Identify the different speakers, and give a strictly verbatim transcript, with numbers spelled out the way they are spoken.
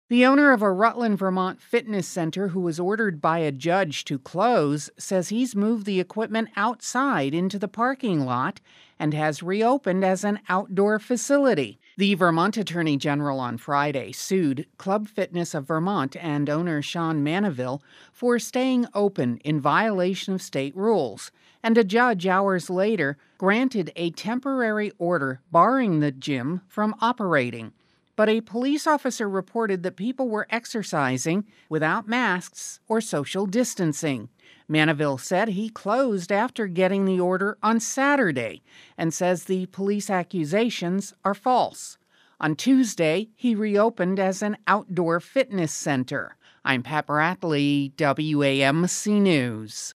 Speaker 1: The owner of a Rutland, Vermont fitness center who was ordered by a judge to close says he's moved the equipment outside into the parking lot and has reopened as an outdoor facility. The Vermont Attorney General on Friday sued Club Fitness of Vermont and owner Sean Manaville for staying open in violation of state rules, and a judge hours later granted a temporary order barring the gym from operating. But a police officer reported that people were exercising without masks or social distancing. Manaville said he closed after getting the order on Saturday and says the police accusations are false. On Tuesday, he reopened as an outdoor fitness center. I'm Pat Bradley, W A M C News.